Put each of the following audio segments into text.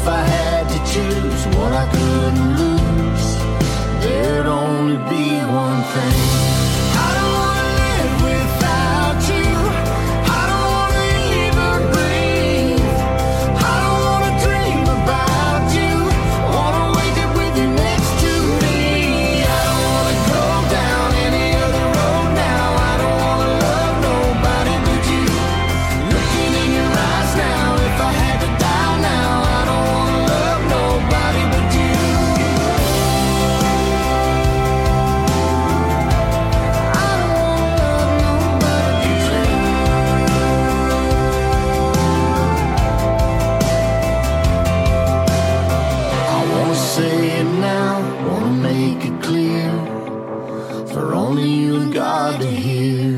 I had to choose what I couldn't lose, there'd only be one thing. I don't wanna live without you. I don't wanna even breathe. I don't wanna dream about you. Wanna wake up with you next to me. I don't wanna go down any other road now. I don't wanna love nobody but you. Looking in your eyes now, if I had to die now, I don't wanna love nobody but you. I don't wanna love nobody but you. I wanna say it now, wanna make it clear, for only you and God to hear.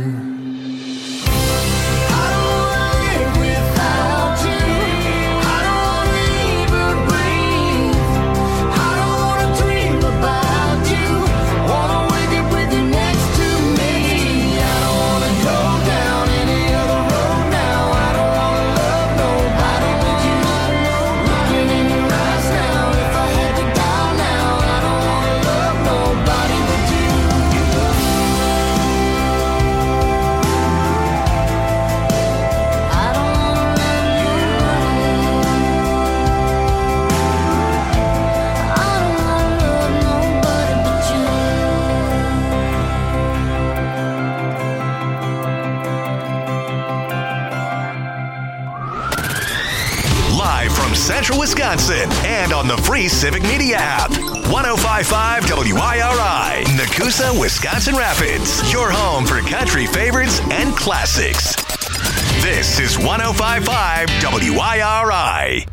I don't wanna live without you. I don't wanna even breathe. I don't wanna dream about you. Wanna wake up with you next to me. I don't wanna go down any other road now. I don't wanna love nobody but you. Looking in your eyes now, if I had to die now, I don't wanna love nobody but you. I don't wanna love nobody. I don't wanna love nobody but you. Live from Central Wisconsin and on the free Civic Media app. 105.5 WIRI, Nakusa, Wisconsin Rapids. Your home for country favorites and classics. This is 105.5 WIRI.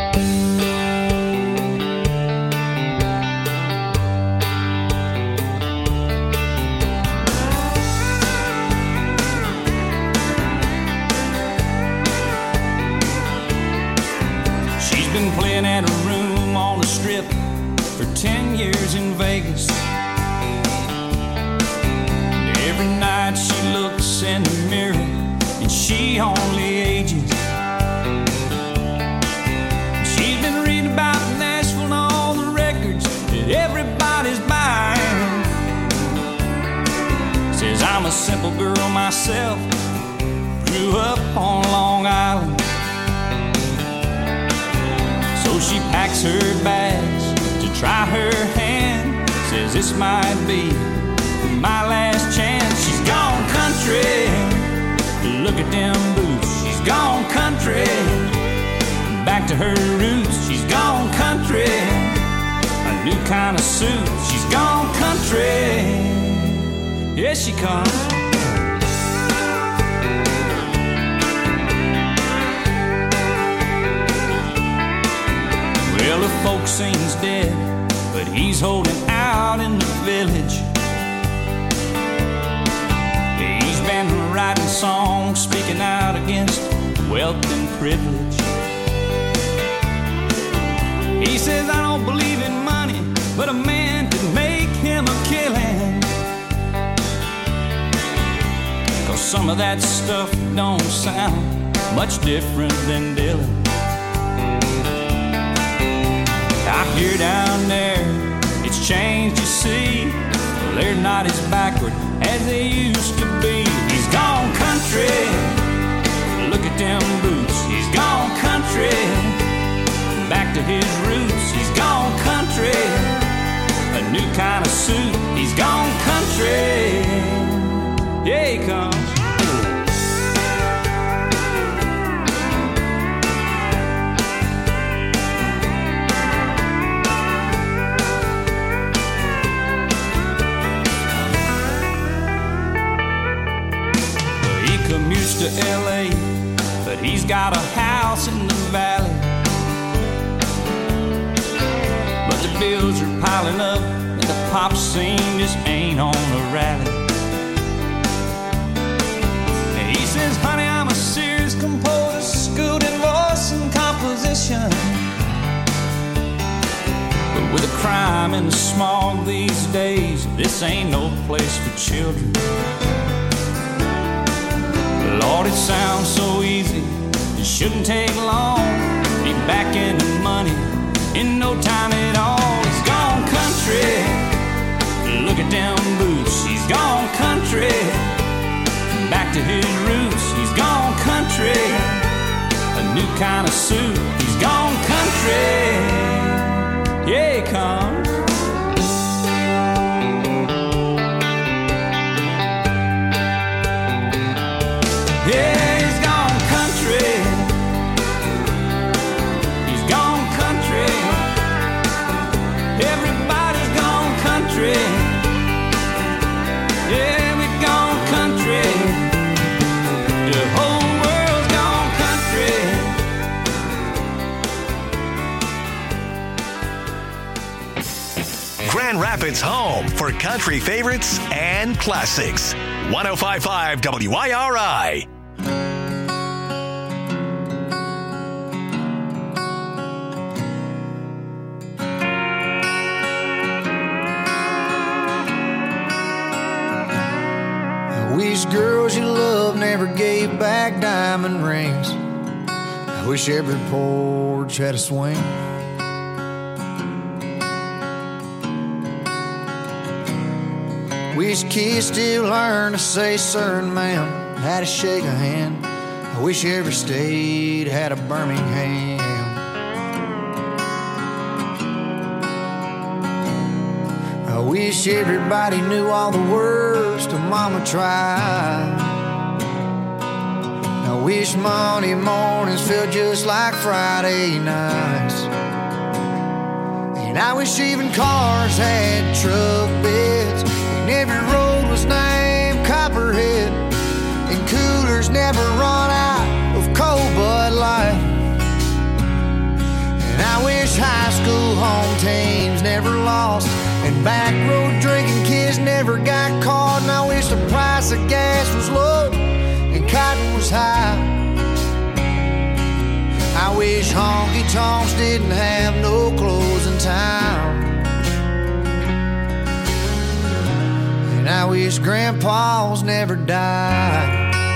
She's been playing at a room on the strip for 10 years in Vegas. Every night she looks in the mirror and she only ages. She's been reading about Nashville and all the records that everybody's buying. Says I'm a simple girl myself, grew up on Long Island. So she packs her bags to try her hand. Says this might be my last chance. She's gone country, look at them boots. She's gone country, back to her roots. She's gone country, a new kind of suit. She's gone country, yes she comes. Well, the folk sings dead, but he's holding out in the village. He's been writing songs, speaking out against wealth and privilege. He says, I don't believe in money, but a man could make him a killing. 'Cause some of that stuff don't sound much different than Dylan. I hear down there, it's changed, you see. They're not as backward as they used to be. He's gone country, look at them boots. He's gone country, back to his roots. He's gone country, a new kind of suit. He's gone country, yeah he comes. Commutes to LA, but he's got a house in the valley. But the bills are piling up and the pop scene just ain't on the rally. And he says, honey, I'm a serious composer, schooled in voice and composition. But with the crime and the smog these days, this ain't no place for children. Lord, it sounds so easy, it shouldn't take long. Be back in the money in no time at all. He's gone country. Look at them boots. He's gone country. Back to his roots. He's gone country. A new kind of suit. He's gone country. Yeah, he comes. Yeah, he's gone country. He's gone country. Everybody's gone country. Yeah, we've gone country. The whole world's gone country. Grand Rapids' home for country favorites and classics. 105.5 WIRI. I wish girls you love never gave back diamond rings. I wish every porch had a swing. Wish kids still learn to say sir and ma'am, how to shake a hand. I wish every state had a Birmingham. I wish everybody knew all the words to Mama Tried. I wish Monday mornings felt just like Friday nights. And I wish even cars had truck beds, and every road was named Copperhead, and coolers never run out of cold Bud Light. And I wish high school home teams never lost, and back road drinking kids never got caught. And I wish the price of gas was low and cotton was high. I wish honky tonks didn't have no closing time. And I wish grandpas never died.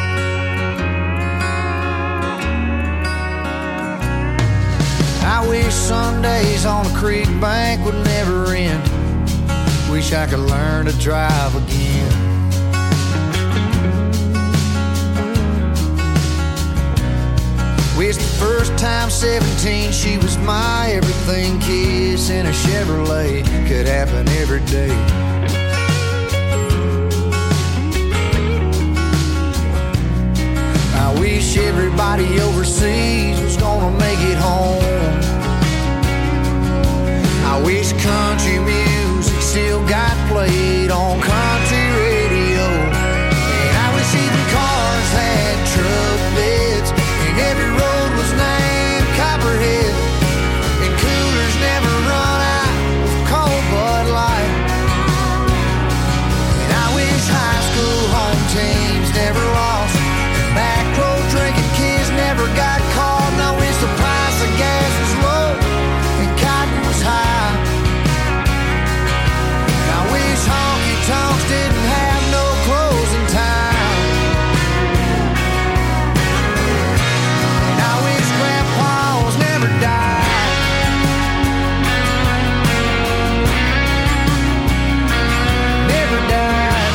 I wish Sundays on a creek bank would never end. Wish I could learn to drive again. Wish the first time 17 she was my everything. Kiss in a Chevrolet could happen every day. I wish everybody overseas was gonna make it home. I wish country music still got played on country radio. And I wish even cars had truck beds, and every road was named Copperhead, and coolers never run out of cold Bud Light. And I wish high school home teams never lost, and back road drinking kids never got caught. And I wish the price of gas was low and cotton was high. And I wish honky tonks didn't have no closing time. And I wish grandpas never died. Never died.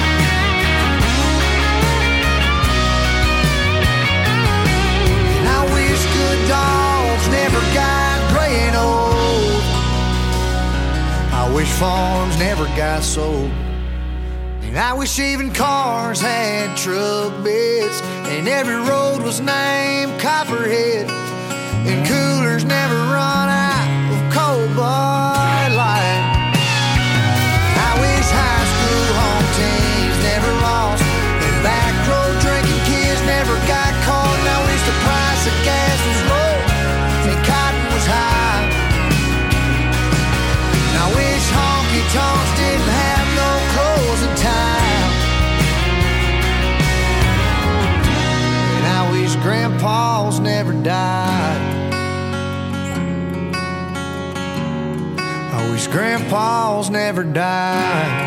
And I wish good dogs never got gray and old. I wish farms never got sold. And I wish even cars had truck beds, and every road was named Copperhead, and coolers never run out of cold Bud Light. I wish high school home teams never lost, and back road drinking kids never got caught. And I wish the price of gas was low and cotton was high. And I wish honky tonks didn't have no closing time. And I wish grandpas never died. I wish grandpas never died.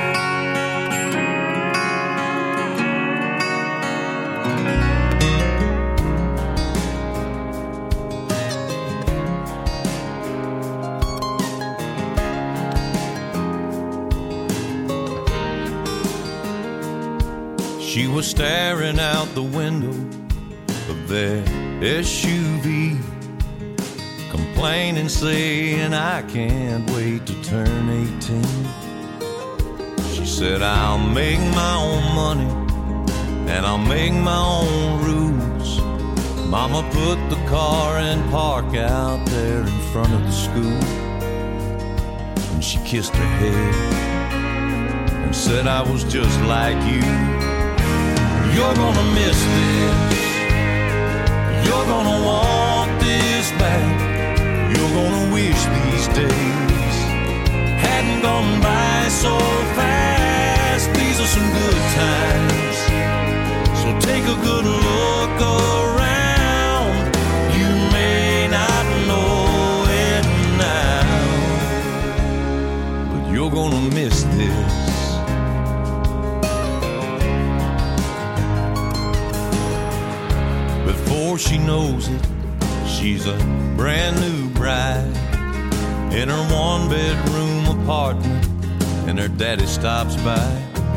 She was staring out the window of their SUV, complaining, saying, I can't wait to turn 18. She said, I'll make my own money and I'll make my own rules. Mama put the car in park out there in front of the school, and she kissed her head and said, I was just like you. You're gonna miss this. You're gonna want this back. You're gonna wish these days hadn't gone by so fast. These are some good times, so take a good look around. You may not know it now, but you're gonna miss this. Before she knows it, she's a brand new bride in her one-bedroom apartment, and her daddy stops by.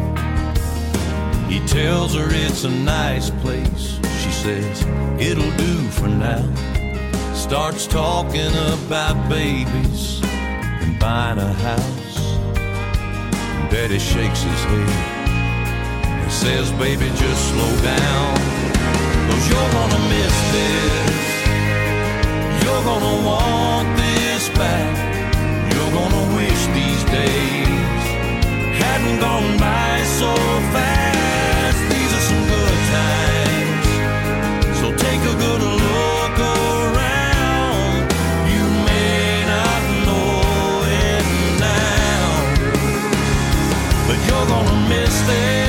He tells her it's a nice place. She says, it'll do for now. Starts talking about babies and buying a house. And Daddy shakes his head and says, baby, just slow down, 'cause you're gonna miss this. You're gonna want this back. You're gonna wish these days hadn't gone by so fast. These are some good times, so take a good look around. You may not know it now, but you're gonna miss this.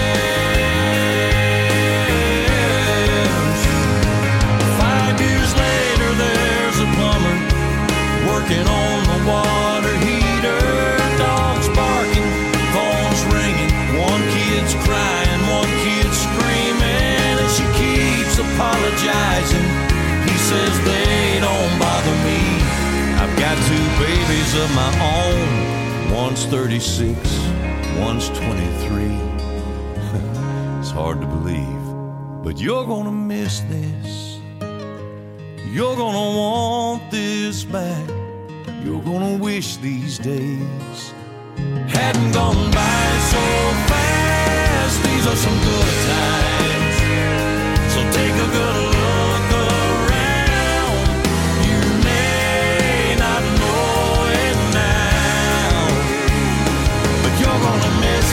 5 years later, there's a plumber working on the water heater. Dogs barking, phones ringing, one kid's crying, one kid's screaming, and she keeps apologizing. He says, they don't bother me. I've got 2 babies of my own. One's 36, one's 23. It's hard to believe, but you're gonna miss this. You're gonna want this back. You're gonna wish these days hadn't gone by so fast. These are some good times, so take a good look around. You may not know it now, but you're gonna miss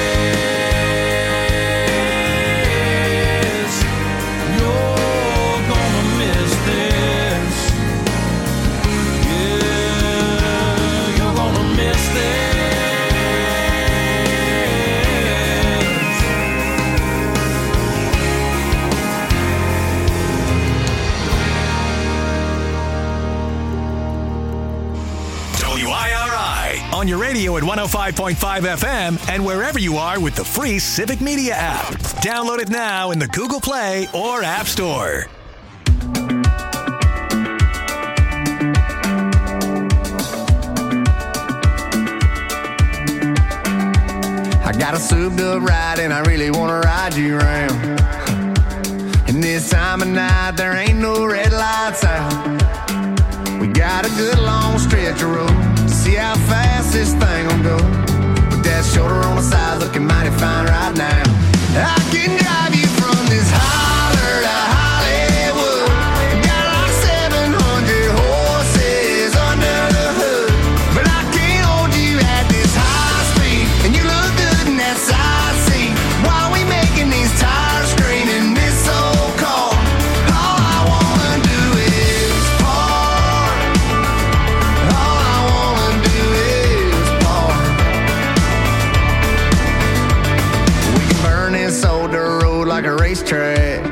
this. You're gonna miss this. Yeah, you're gonna miss this. WIRI on your radio at 105.5 FM and wherever you are with the free Civic Media app. Download it now in the Google Play or App Store. I got a souped up ride and I really wanna ride you around. And this time of night there ain't no red lights out. We got a good long stretch of road to see how fast this thing will go. With that shoulder on the side looking mighty fine right now. I can drive you from this holler to Hollywood. Got like 700 horses under the hood, but I can't hold you at this high speed. And you look good in that side seat while we making these tires scream in this old car. All I wanna do is park. All I wanna do is park. We can burn this old dirt road like a racetrack.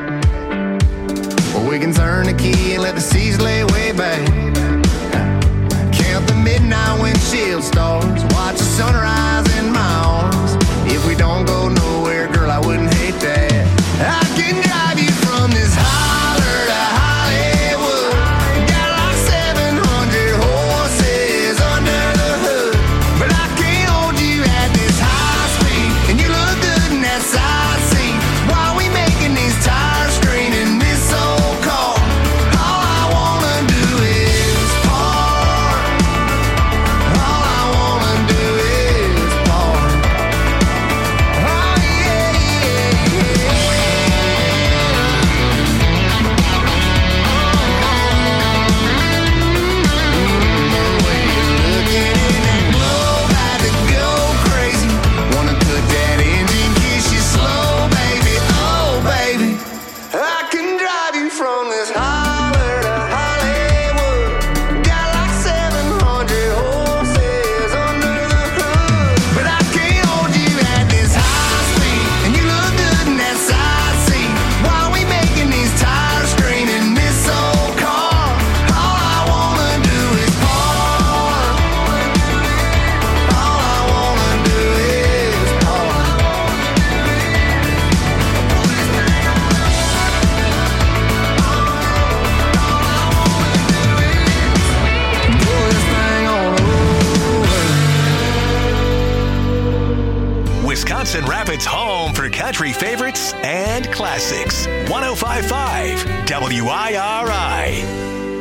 Wisconsin Rapids' home for country favorites and classics. 105.5 WIRI.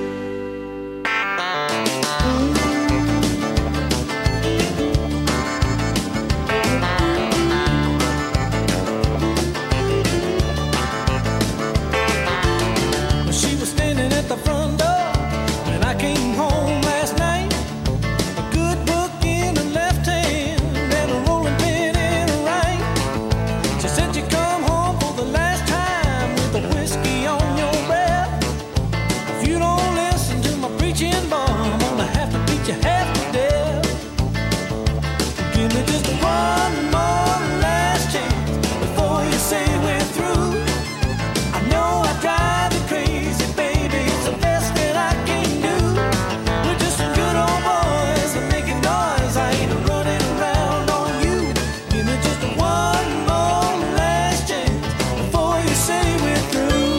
She was standing at the front door when I came home last night. A good book in her left hand and a rolling pin in her right. She said you come home for the last time with a whiskey on your breath. If you don't listen to my preaching bar, I'm gonna have to beat you half to death. Give me just one more last chance before you say we're through. I know I drive you crazy, baby, it's the best that I can do. We're just some good old boys and making noise, I ain't running around on you. Give me just one more last chance before you say we're through.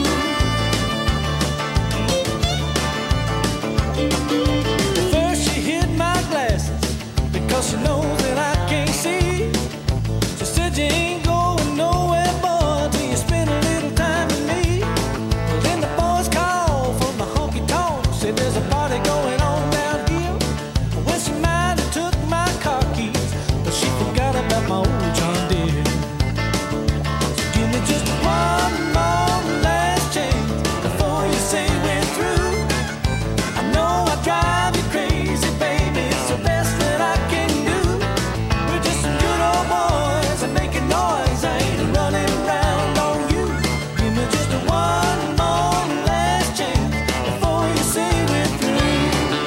First she hid my glasses because she knows that I can't see. She said you ain't going nowhere, boy, till you spend a little time with me. Well, then the boys called from the honky tonk, said there's a party going on down here. When she might have took my car keys, but she forgot about my old John Deere. So give me just one more last chance before you say we're through. I know I drive you crazy, baby, it's the best that I can do. We're just some good old boys and making noise, I ain't running around on you. Give me just one more last chance before you say we're through.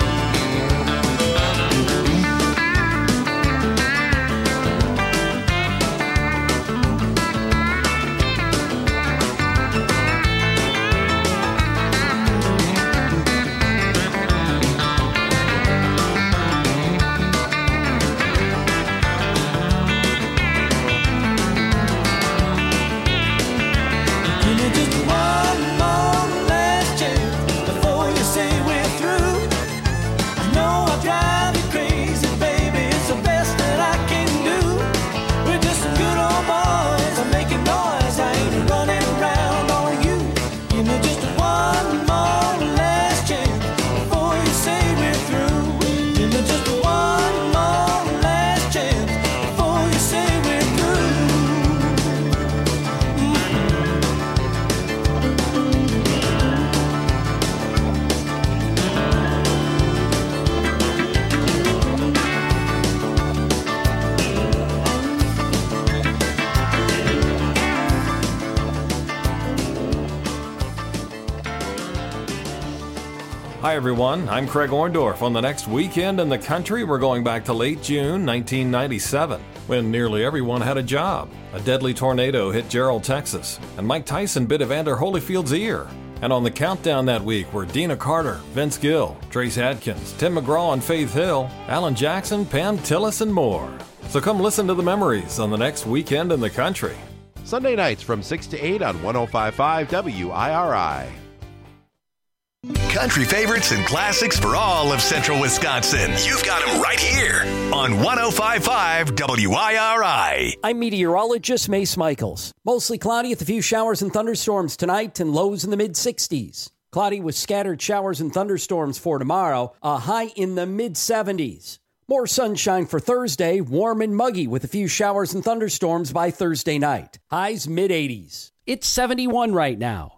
Give me just one more last chance before you say we're through. I know I drive you crazy, baby, it's the best that I can do. We're just some good old boys, I'm making noise, I ain't running around on you. Give me just one more last chance before you say we're through. Give me just one more last chance before you say we're through. Hi everyone, I'm Craig Orndorff. On the next weekend in the country, we're going back to late June 1997, when nearly everyone had a job. A deadly tornado hit Gerald, Texas, and Mike Tyson bit Evander Holyfield's ear. And on the countdown that week were Dina Carter, Vince Gill, Trace Adkins, Tim McGraw and Faith Hill, Alan Jackson, Pam Tillis, and more. So come listen to the memories on the next weekend in the country. Sunday nights from 6 to 8 on 105.5 WIRI. Country favorites and classics for all of central Wisconsin. You've got them right here on 105.5 WIRI. I'm meteorologist Mace Michaels. Mostly cloudy with a few showers and thunderstorms tonight and lows in the mid-60s. Cloudy with scattered showers and thunderstorms for tomorrow, a high in the mid-70s. More sunshine for Thursday, warm and muggy with a few showers and thunderstorms by Thursday night. Highs mid-80s. It's 71 right now.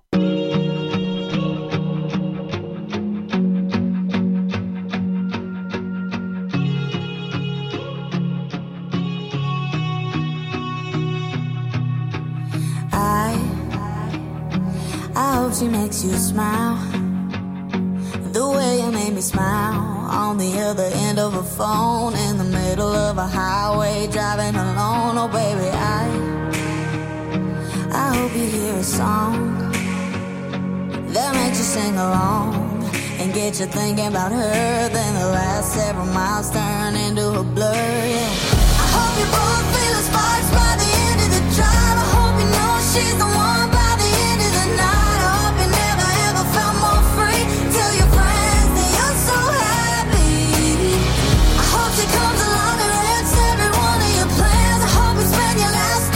I hope she makes you smile the way you made me smile on the other end of a phone in the middle of a highway driving alone. Oh baby, I hope you hear a song that makes you sing along and get you thinking about her. Then the last several miles turn into a blur, yeah. I hope you both feel the sparks by the end of the drive. I hope you know she's the one by the end of the night. I hope you never ever felt more free. Tell your friends that you're so happy. I hope she comes along and wrecks every one of your plans. I hope you spend your last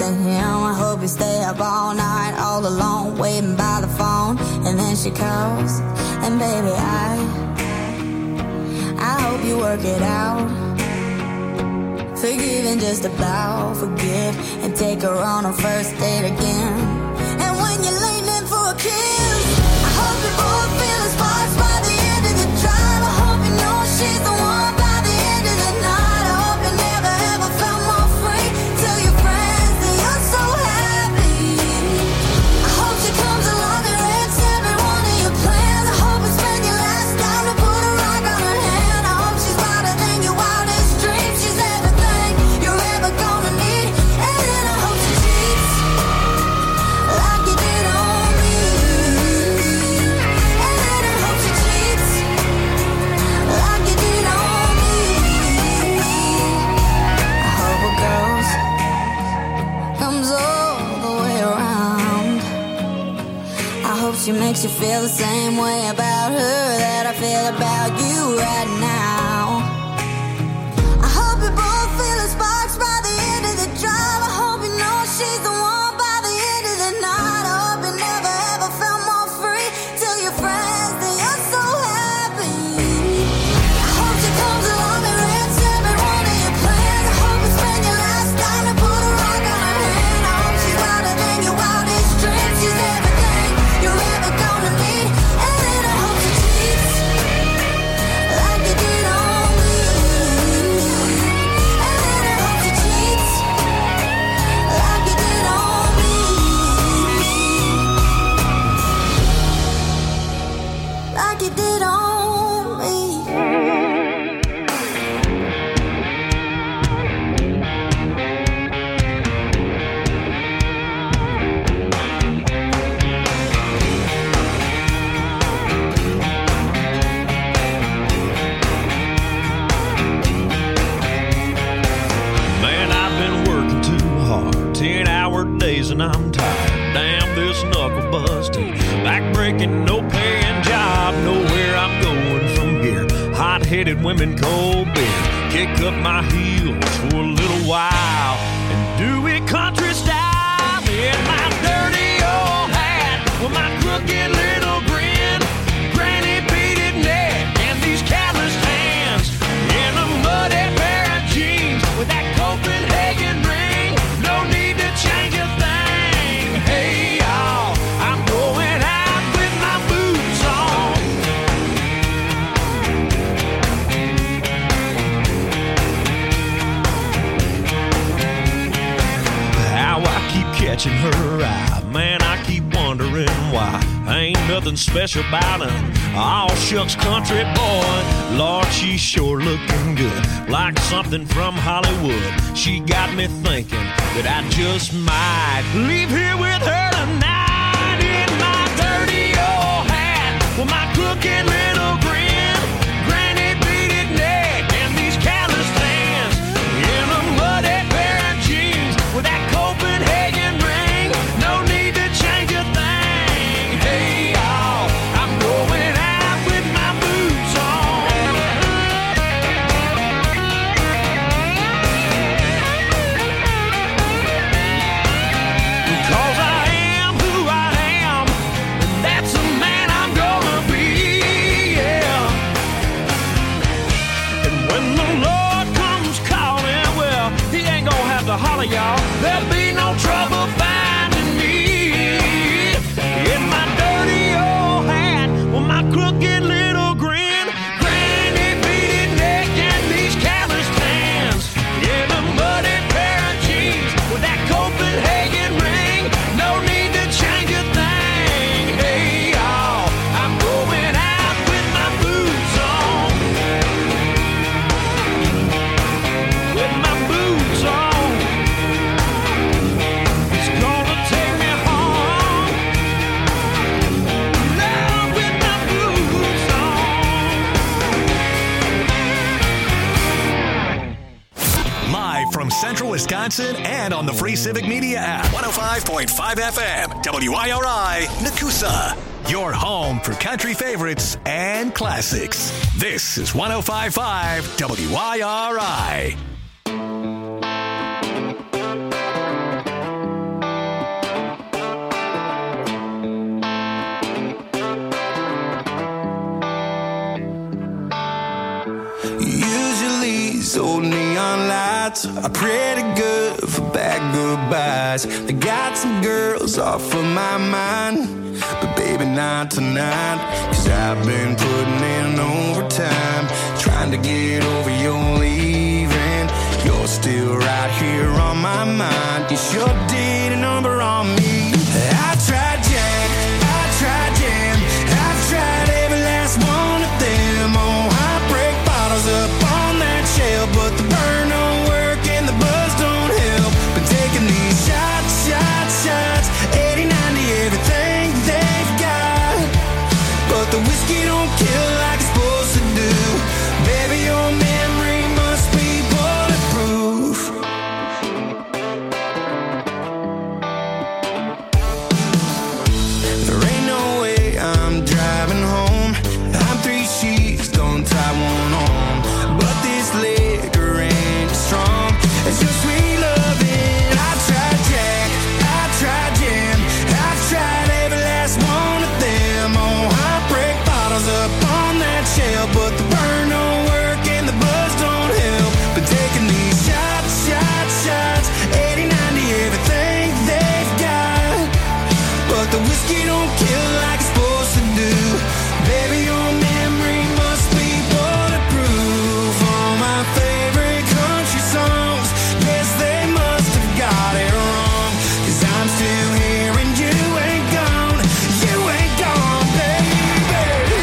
to him. I hope you stay up all night, all alone, waiting by the phone. And then she calls, and baby, I hope you work it out. Forgive and just about forget, and take her on a first date again. And when you're leaning in for a kiss, I hope you both feel the sparks by the end of the drive. I hope you know she's the one by the end of the night. I hope you never ever felt more free. Tell your friends that you're so happy. I hope she comes along and wrecks every one of your plans. I hope you spend your last dime to put a rock on her hand. I hope she's brighter than your wildest dreams. She's everything you're ever gonna need. And then I hope she cheats like you did on me. And then I hope she cheats like you did on me. I hope a girl's comes all the way around. I hope she makes you feel the same way about her that I feel about you right now. I hope you both feel the sparks by the end of the drive. I hope you know she's the one by the end of the night. I hope you never ever felt more free. Tell your friends that you're so happy. I hope she comes along and wrecks every one of your plans. I hope you spend your last dime to put a rock on her hand. I hope she's brighter than your wildest dreams. She's everything you're ever gonna need. And then I hope she cheats like you did on me. And then I hope she cheats like you did on me. Like you did on me. Man, I've been working too hard, 10-hour days and I'm tired. Damn this knuckle busting, back-breaking, no-paying job. Nowhere I'm going from here. Hot-headed women, cold beer. Kick up my heels for a little while and do it country style. In my dirty old hat with my crooked little grin, granny beaded neck and these calloused hands, in a muddy pair of jeans with that Copenhagen ring. No need to change a thing. Hey y'all, I'm going out with my boots on. How I keep catching her eye, man, I keep wondering why. Ain't nothing special about her, all shucks country boy. Lord, she's sure looking good, like something from Hollywood. She got me thinking that I just might leave here with her tonight. In my dirty old hat with my crooked little grin, granny beaded neck and these calloused hands, in a muddy pair of jeans with that Copenhagen ring. No need to change a thing. Hey y'all, I'm going out with my boots on. Because I am who I am, and that's the man I'm gonna be, yeah. And when the Lord comes calling, well, he ain't gonna have to holler, y'all. There'll be no trouble finding me. In my dirty old hat with my crooked little grin, granny beaded neck and these calloused hands, in a muddy pair of jeans with that Copenhagen ring. No need to change a thing. Hey y'all, I'm going out with my boots on. With my boots on. It's gonna take me home. Love with my boots on. Live from Central Wisconsin and on the free Civic Media app. 105.5 FM, WIRI, Nakusa. Your home for country favorites and classics. This is 105.5 WIRI. nights are pretty good for bad goodbyes. I got some girls off of my mind, but baby not tonight. Cause I've been putting in overtime, trying to get over your leaving. You're still right here on my mind. You sure did a number on me. I tried Jack, I tried Jam, I've tried every last one of them. Oh, heartbreak bottles up on that shelf, but the burn don't work and the buzz don't help. But taking these shots, shots, shots, 80, 90, everything they've got. But the whiskey don't kill like it's supposed to do. Baby, your memory must be bulletproof. There ain't no way I'm driving home. I'm 3 sheets, don't tie one on. But this liquor ain't as strong as your sweet loving. I tried Jack, I tried Jam, I've tried every last one of them. Oh, heartbreak bottles up on that shelf, but the burn don't work and the buzz don't help. But taking these shots, shots, shots, 80, 90, everything they've got. But the whiskey don't kill like it's supposed to do. Baby, your memory must be bulletproof. All my favorite country songs, yes, they must have got it wrong. Cause I'm still here and you ain't gone. You ain't gone, baby.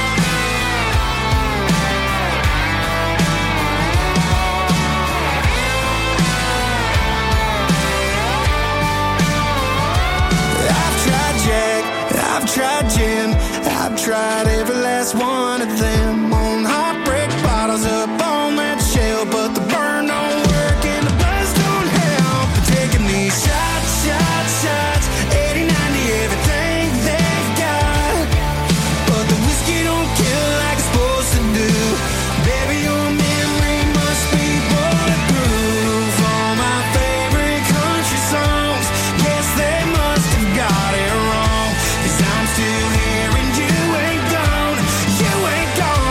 I've tried Jack, I've tried Jim, I've tried every last one of them. On heartbreak bottles up on that shelf, but the burn don't work and the buzz don't help. But taking these shots, shots, shots, 80, 90, everything they've got. But the whiskey don't kill like it's supposed to do. Baby, your memory must be bulletproof. All my favorite country songs, yes, they must have got it wrong. Cause I'm still here and you ain't gone. You ain't gone.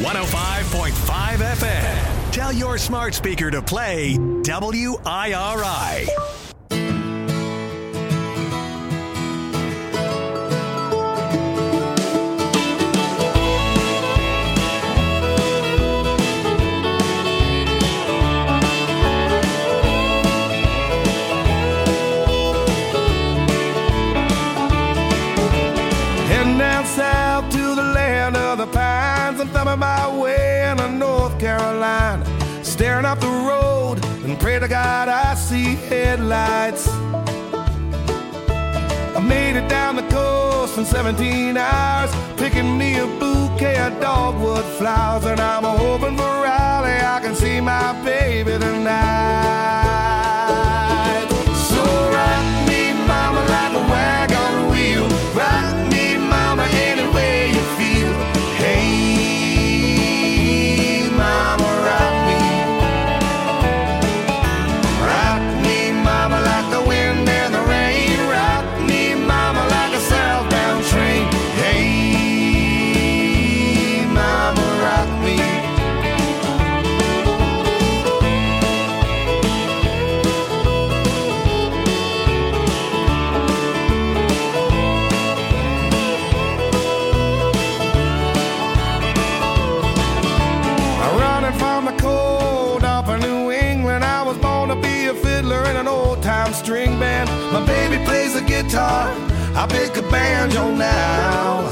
105.5 FM. Tell your smart speaker to play WIRI. Heading down south to the land of the pines. I'm thumbing my way into North Carolina, staring up the road and pray to God I see headlights. I made it down the coast in 17 hours, picking me a bouquet of dogwood flowers, and I'm hoping for Raleigh I can see my baby tonight. So rock me, mama, like a wagon wheel. Rock me, mama, any way you feel. Hey, mama, rock me. Rock me, mama, like the wind and the rain. Rock me, mama, like a southbound train. Hey, mama, rock me. Running from the cold up in New England, I was born to be a fiddler in an old-time string band. My baby plays the guitar, I pick a banjo now.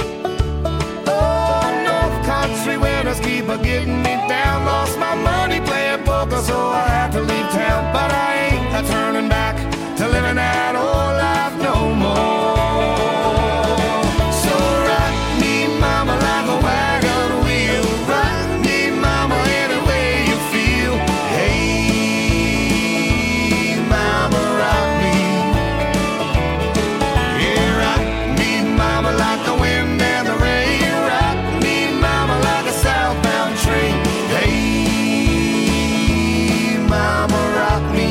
Oh, North Country winters keep a getting me down. Lost my money playing poker, so I had to leave town. But I ain't a turning back to living that old life no more. So rock me, mama, like a wagon wheel. Rock me, mama, any way you feel. Hey, mama, rock me. Yeah, rock me, mama, like the wind and the rain. Rock me, mama, like a southbound train. Hey, mama, rock me.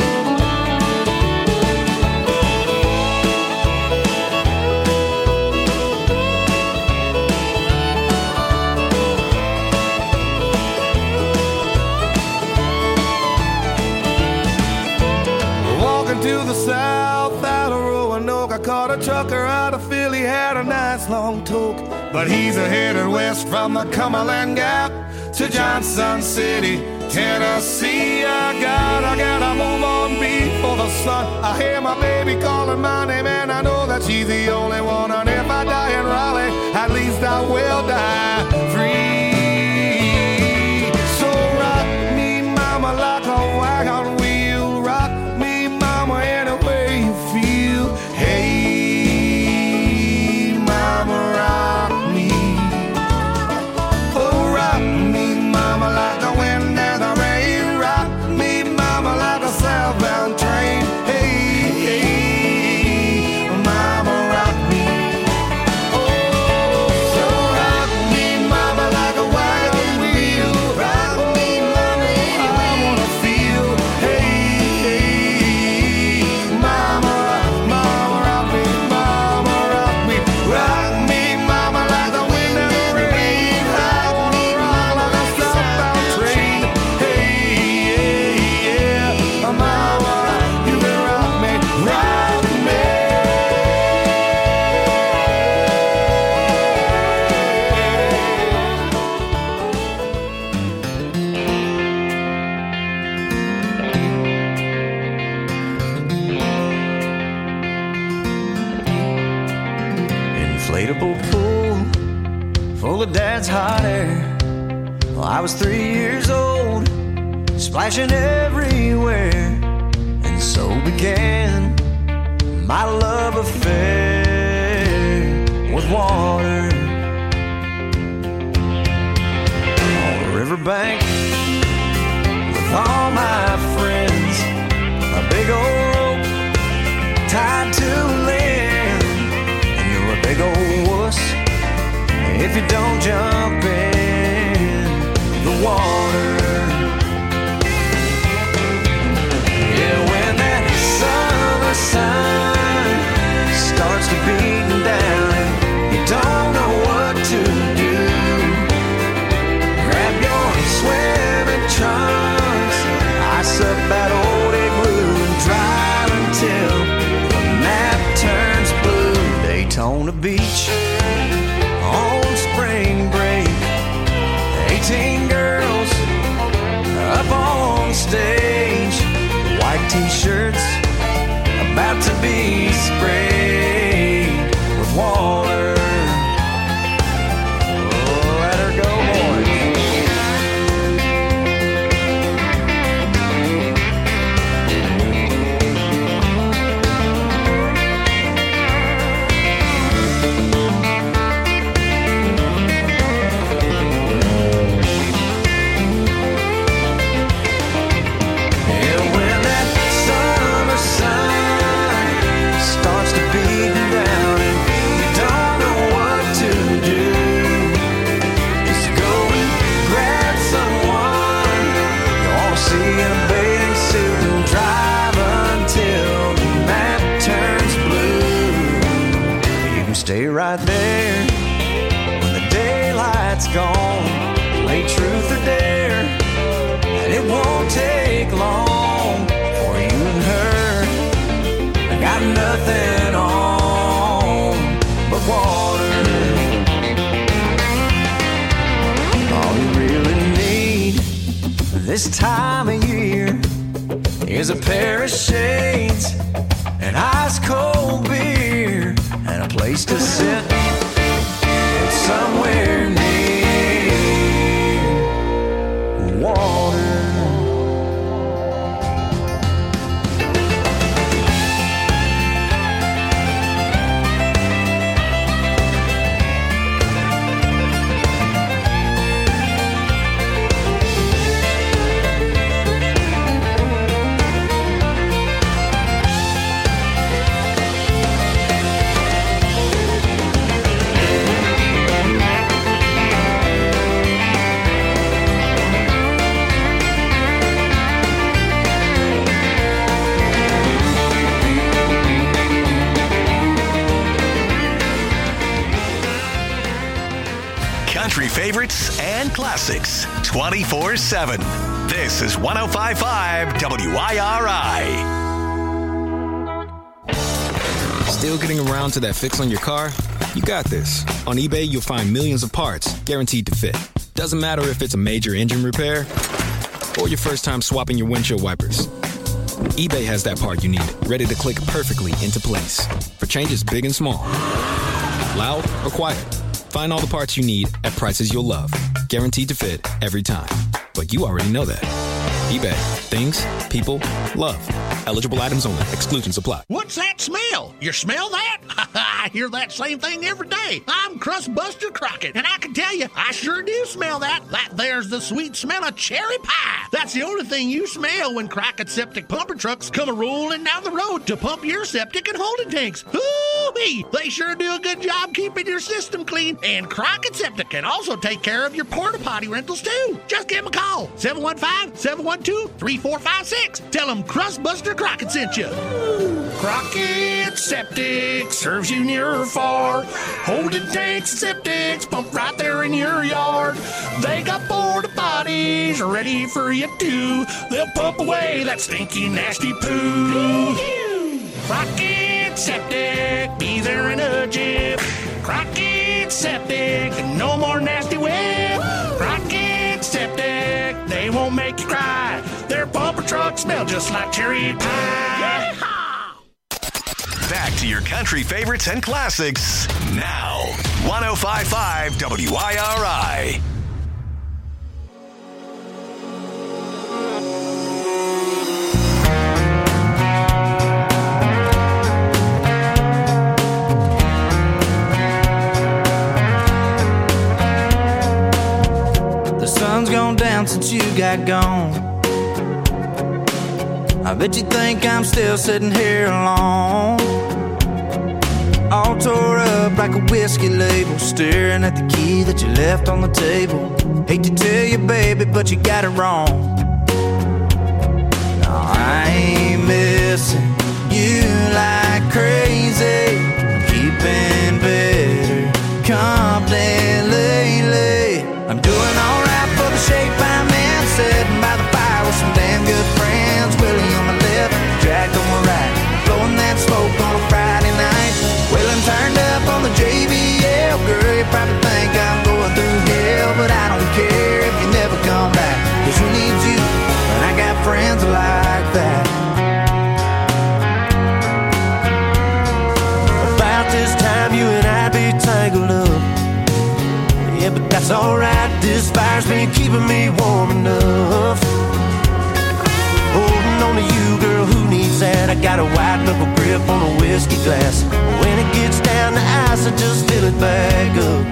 Walking to the south out of Roanoke, I caught a trucker out of Philly, had a nice long toke. But he's headed west from the Cumberland Gap to Johnson City, Tennessee. I gotta move on before the sun. I hear my baby calling my name, and I know that she's the only one. And if I die in Raleigh, at least I will die free. So rock me, mama, like a wagon wheel. Rock me, mama, any way you feel. Hey, mama, rock me. Oh, rock me, mama, like the wind and the rain. Rock me, mama, like a southbound train. Hey, mama, rock me. So rock me, mama, like a wagon wheel. Rock me, mama, I wanna feel. Hey, mama, rock me, mama, rock me. Rock me, mama, like the wind and the rain. I wanna rock like a southbound train. Hey, yeah, mama, you can rock me, rock me. Inflatable pool full of dad's hot air. Well, I was 3 years old, splashing everywhere, and so began my love affair with water. On the riverbank with all my friends, a big old rope tied to land, and you're a big old wuss if you don't jump in the water. Yeah, when that summer sun starts to beating down and you don't know what to do, Daytona Beach on spring break. 18 girls up on stage, white t-shirts about to be sprayed with water. Oh, let her go, boys. Stay right there when the daylight's gone. Play truth or dare, and it won't take long for you and her. I got nothing on but water. All you really need this time of year is a pair of shades, an ice cold beer, and a place to sit somewhere near water. Country favorites and classics 24/7. This is 105.5 WIRI. Still getting around to that fix on your car? You got this. On eBay, you'll find millions of parts guaranteed to fit. Doesn't matter if it's a major engine repair or your first time swapping your windshield wipers. eBay has that part you need, ready to click perfectly into place for changes big and small. Loud or quiet. Find all the parts you need at prices you'll love. Guaranteed to fit every time. But you already know that. eBay. Things, people, love. Eligible items only. Exclusions apply. What's that smell? You smell that? I hear that same thing every day. I'm Crustbuster Crockett, and I can tell you, I sure do smell that. That there's the sweet smell of cherry pie. That's the only thing you smell when Crockett Septic pumper trucks come a-rolling down the road to pump your septic and holding tanks. Ooh-wee! They sure do a good job keeping your system clean. And Crockett Septic can also take care of your porta potty rentals, too. Just give them a call. 715-712-3456. Tell them Crustbuster Crockett sent you. Crockett Septic serves you near or far. Holding tanks and septics pump right there in your yard. They got porta potties ready for you too. They'll pump away that stinky, nasty poo. Crockett Septic, be there in a jiff. Crockett Septic, no more nasty whip. Crockett Septic, they won't make you cry. Their pumper trucks smell just like cherry pie. Back to your country favorites and classics now. 105.5 WIRI. The sun's gone down since you got gone. I bet you think I'm still sitting here alone, all tore up like a whiskey label, staring at the key that you left on the table. Hate to tell you, baby, but you got it wrong. No, I ain't missing you like crazy. I'm keeping better company lately. I'm doing alright for the shape I'm in, sitting by the fire with some damn good friends. Willie on my left, Jack on my right, blowing that smoke on a Friday night. Well, I'm turned up on That's alright, this fire's been keeping me warm enough. Holding on to you, girl, who needs that? I got a white knuckle grip on a whiskey glass. When it gets down to ice, I just fill it back up.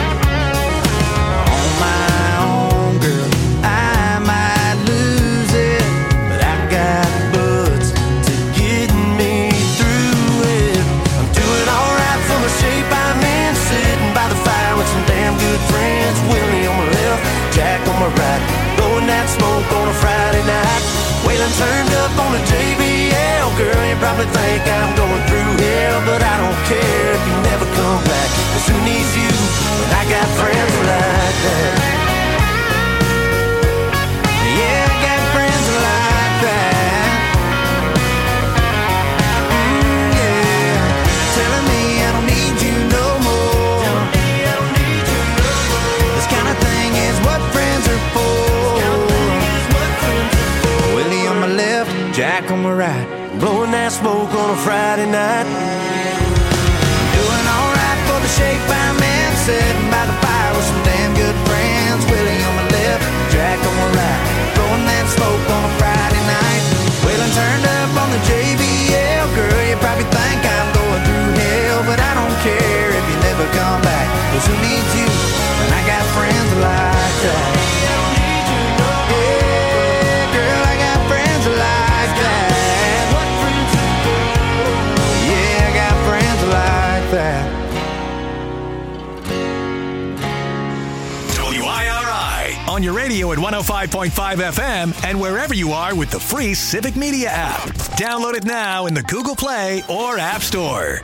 On my own, girl, I might lose it, but I got buds to get me through it. I'm doing alright for the shape I'm in, sitting by the fire with some damn good friends. Willie on my left, Jack on my right, blowing that smoke on a Friday night. Waylon turned up on the JBL. Girl, you probably think I'm going through hell, but I don't care if you never come back. 'Cause who needs you when I got friends like that? Yeah, I got friends like that. Yeah, telling me I don't need you no more. This kind of thing is what friends are for. Willie on my left, Jack on my right, blowing that smoke on a Friday night. Doing alright for the shape I'm in, sitting by the fire with some damn good friends. Willie on my left, Jack on my right, blowing that smoke on a Friday night. Waylon turned up on the JBL. Girl, you probably think I'm going through hell, but I don't care if you never come back. 'Cause who needs you when I got friends like that? On your radio at 105.5 FM and wherever you are with the free Civic Media app. Download it now in the Google Play or App Store.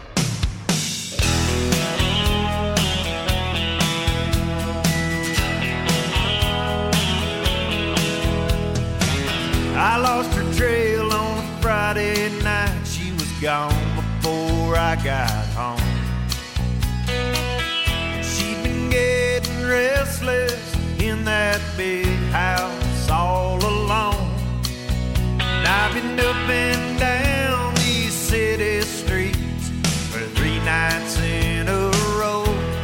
I lost her trail on a Friday night. She was gone before I got home. She'd been getting restless in that big house all alone. And I've been up and down these city streets for 3 nights in a row.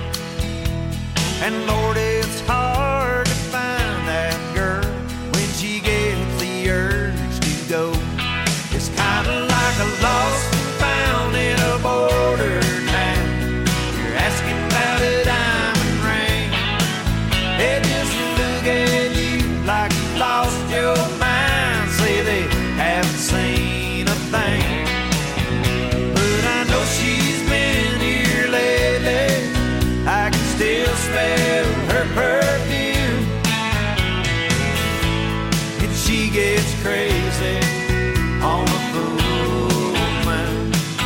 And Lord, it's hard to find that girl when she gets the urge to go. It's kind of like a lost and found in a border town. You're asking about a diamond ring. They just look at you like you lost your mind. Say they haven't seen a thing. But I know she's been here lately. I can still smell her perfume. And she gets crazy on a full moon.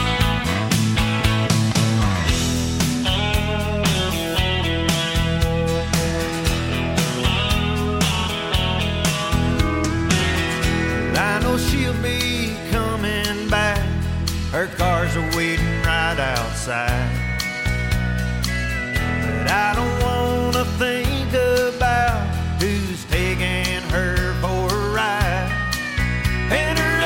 I know she'll be coming back. Her cars are waiting right outside. But I don't wanna think about who's taking her for a ride. And her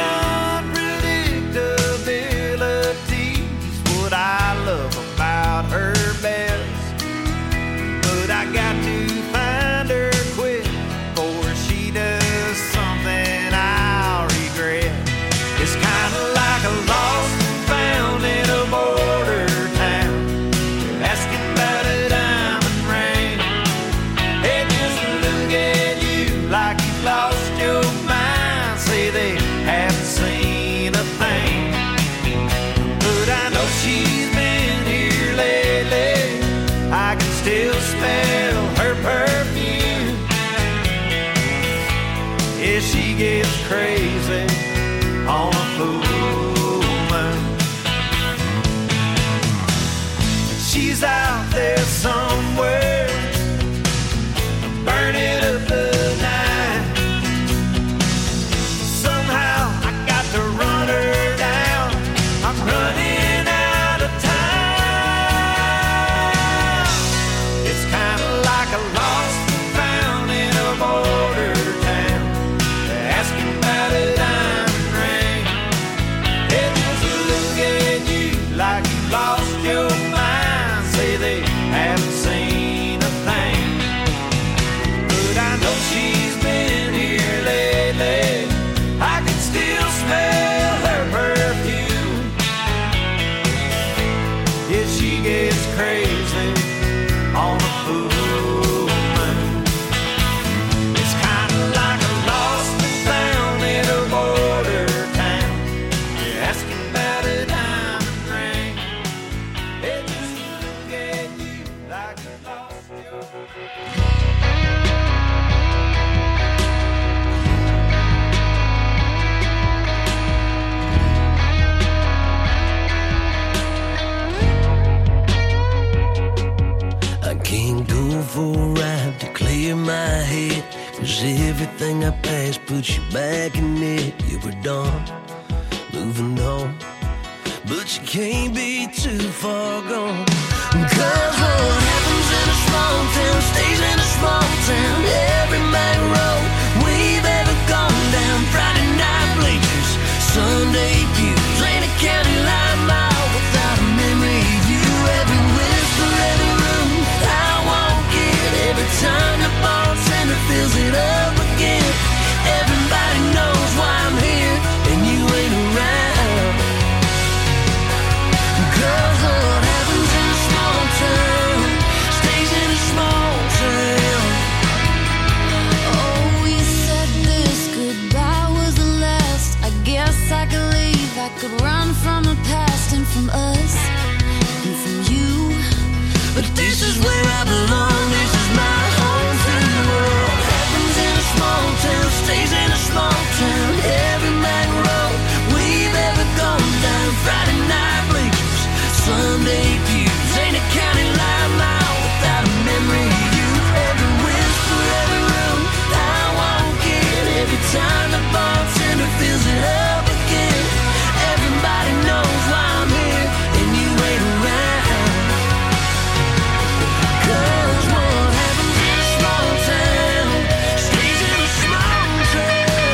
unpredictability's what I love about her best. But I got to find her quick before she does something I'll regret. It's kind of like a lost and found in a border town. You're asking about a diamond ring. They just look at you like you lost your mind. Say they haven't seen a thing. But I know she's been here lately. I can still smell her perfume. Yeah, she gets crazy on a full moon. She's out there somewhere, burning up the night. Somehow I got to run her down. I'm running out of time. It's kind of like a lost and found in a border town. They're asking about a diamond ring. They just look at you like you lost your mind. Say they haven't seen go for a ride to clear my head, 'cause everything I passed puts you back in it. You were done, moving on, but you can't be too far gone. 'Cause what happens in a small town stays in a small town. Every back road we've ever gone down, Friday night bleachers, Sunday pews, ain't a county line mile without a memory of you. Every whisper, every room I walk in, every time the bartender fills it up again. Everybody knows why I'm here and you ain't around. 'Cause what happens in a small town stays in a small town. Oh, you said this goodbye was the last. I guess I could leave, I could run from the past and from us and from you. But this is where I belong, this is my home free world. Happens in a small town, stays in a small town. Every back road we've ever gone down, Friday night bleachers, Sunday pews, ain't a county line mile without a memory of you. Every whisper, every room I walk in, every time the bartender fills it up again. Everybody knows why I'm here and you ain't around. 'Cause what happens in a small town stays in a small town.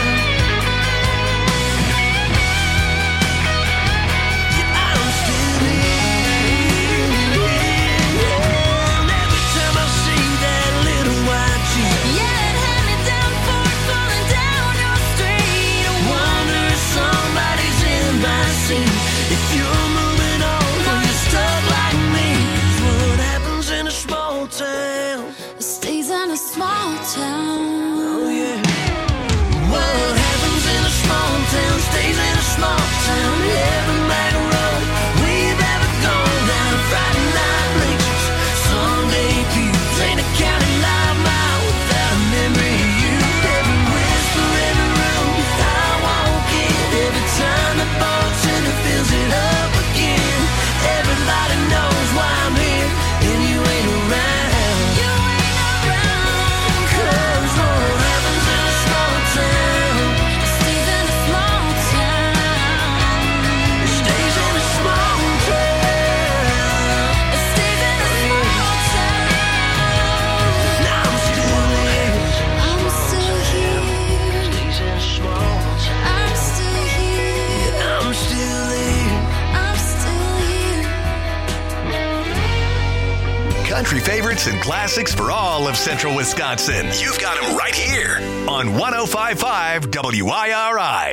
Yeah, I'm still here. And every time I see that little white Jeep, Yeah, it had me down for it falling down your street. I wonder if somebody's in my seat. If you're moving on or you're stuck like me. 'Cause what happens in a small town? It stays in a small town. Oh yeah. What happens in a small town stays in a small town. Every back road we've ever gone down, Friday night bleachers, Sunday pews, ain't a county line mile without a memory of you. Every whisper, every room I walk in, every time the bartender fills it up again. Everybody knows why I'm here and you ain't around. You ain't around. 'Cause what happens in a small town It stays in a small town. stays in a small town. It stays in a small town. Now I'm still here. I'm still here. Stays in a small town. I'm still here. I'm still here. I'm still here. Country favorites and classics for all of central Wisconsin. You've got them right here on 105.5 WIRI.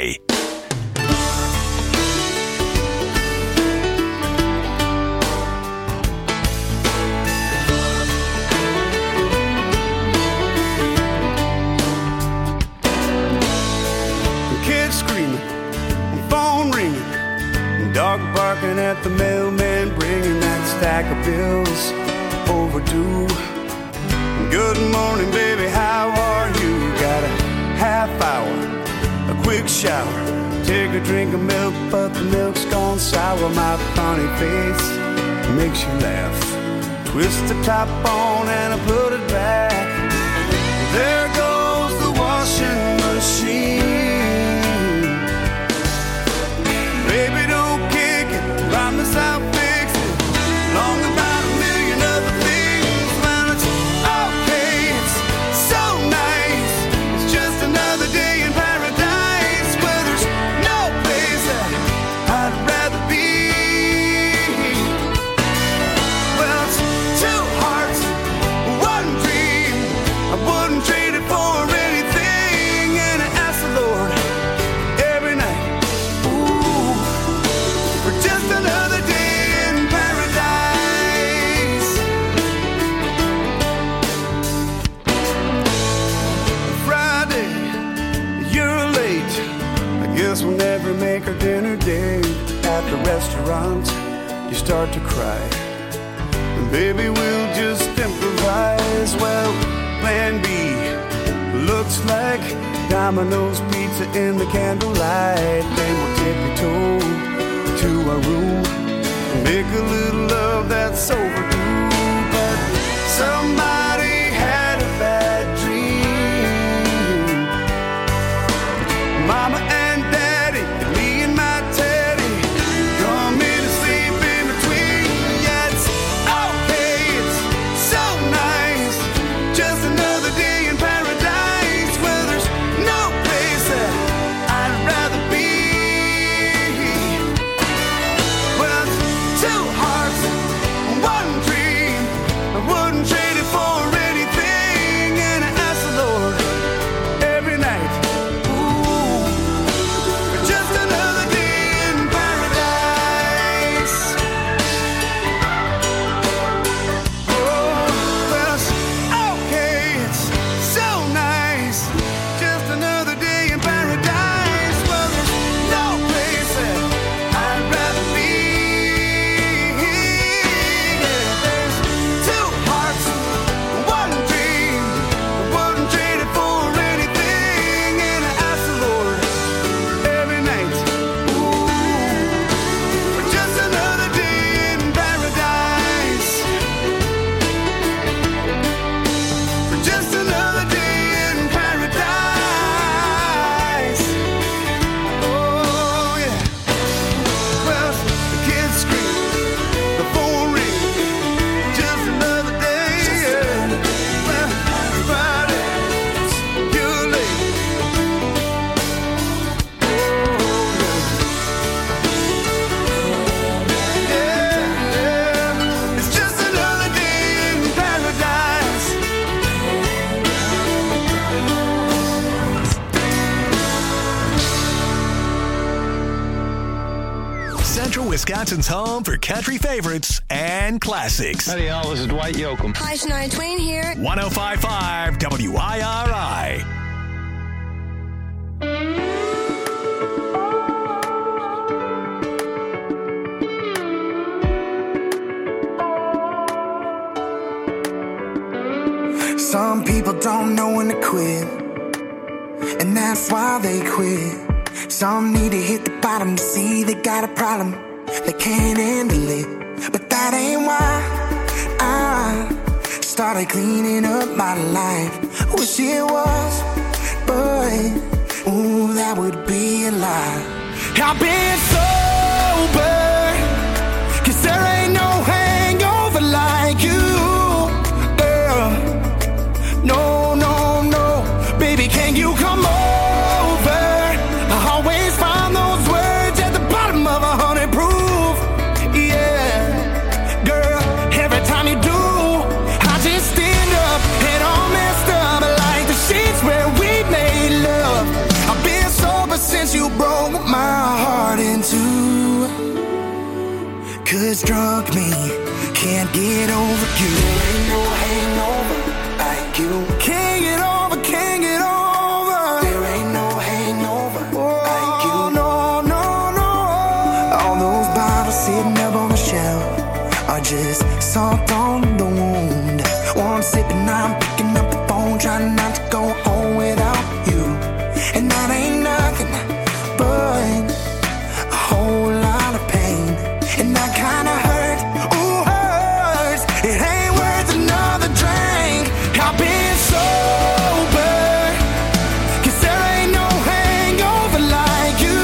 Kids screaming, phone ringing, dog barking at the mailman, bringing that stack of bills overdue. Good morning, baby, how are you? Got a half hour, a quick shower, take a drink of milk, but the milk's gone sour. My funny face makes you laugh. Twist the top on and I put it back. There goes the washing machine. Baby, don't kick it, promise I'll fix it. Long about a million other things. Well, it's okay, it's so nice. It's just another day in paradise where there's no place that I'd rather be. Well, it's two hearts, one dream. I wouldn't trade it for anything. And I ask the Lord every night, ooh, for just another day in paradise. Friday, you're late. I guess we'll never make our dinner date. At the restaurant, you start to cry. And baby, we'll just improvise. Well, plan B looks like Domino's pizza in the candlelight. Then we'll tippy-toe to our room and make a little love that's overdue. But somebody Wisconsin's home for country favorites and classics. Howdy, y'all. This is Dwight Yoakam. Hi, Shania Twain here. 105.5 WIRI. Some people don't know when to quit, and that's why they quit. Some need to hit the bottom to see they got a problem, they can't handle it. But that ain't why I started cleaning up my life. Wish it was, but ooh, that would be a lie. I've been sober, 'cause there ain't no hangover like you. No, no, no, baby, can you come over? I always find those words at the bottom of 100 proof. Yeah, girl, every time you do, I just stand up and all messed up like the sheets where we made love. I've been sober since you broke my heart in two. 'Cause drunk me can't get over you. There ain't no hangover like you. Can't get over, can't get over. There ain't no hangover like you. No, no, no. All those bottles sitting up on the shelf are just salt on the wound. One sip and I'm picking up the phone, trying not to go home without you. And that ain't nothing but a whole lot of pain. And that kind of hurt, ooh, hurts. It ain't worth another drink. I've been sober, 'cause there ain't no hangover like you.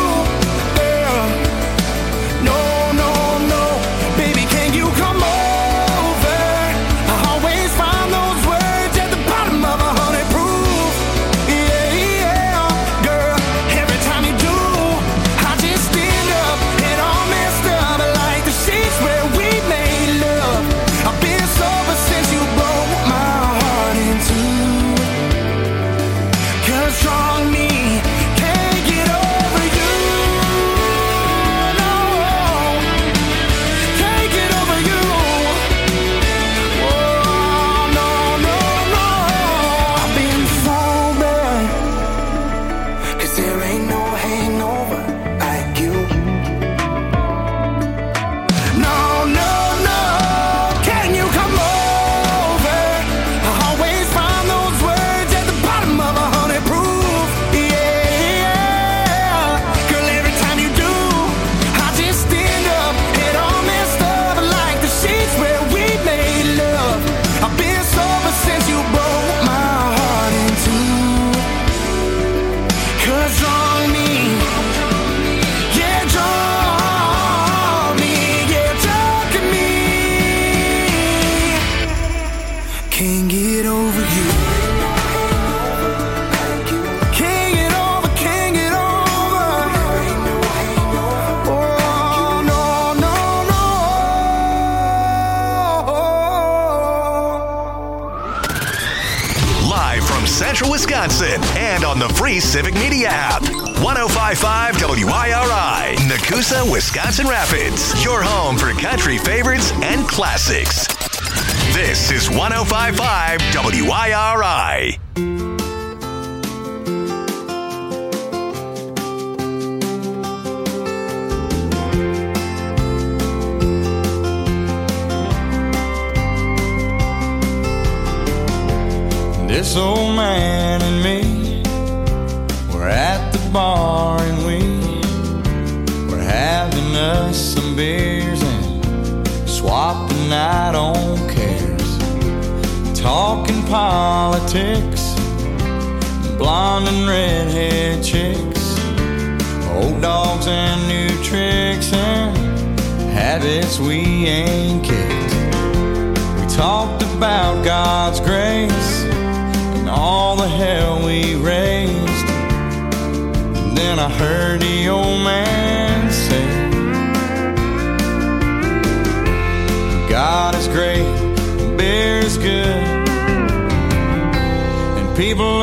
No, no, no, baby, can you come over? I always find those words at the bottom of 100 proof. Yeah, yeah, girl, every time you do, I just stand up and all messed up like the sheets where we made love. I've been sober since you broke my heart in two. 'Cause strong me can't get over you. No, can't get over you. Oh, no, no, no. I've been sober, 'cause there ain't no hangover like you. No, no, no, can you come over? I always find those words at the bottom of 100 proof. Yeah, girl, every time you do, I just stand up and all messed up like the sheets where we made love. I've been sober since you broke my heart in two. 'Cause drunk me, yeah, drunk me, yeah, drunk me, can't get over you. Can't get over, can't get over. Oh, no, no, no. Live from Central Wisconsin and on the free Civic Media app. 105.5 WIRI, Nakusa, Wisconsin Rapids. Your home for country favorites and classics. This is 105.5 WIRI. This old man and me were at the bar and we were having us some beers and swapping out on cares, talking politics, blonde and redhead chicks, old dogs and new tricks and habits we ain't kicked. We talked about God's grace and all the hell we raised. And then I heard the old man say, God is great, beer is good, and people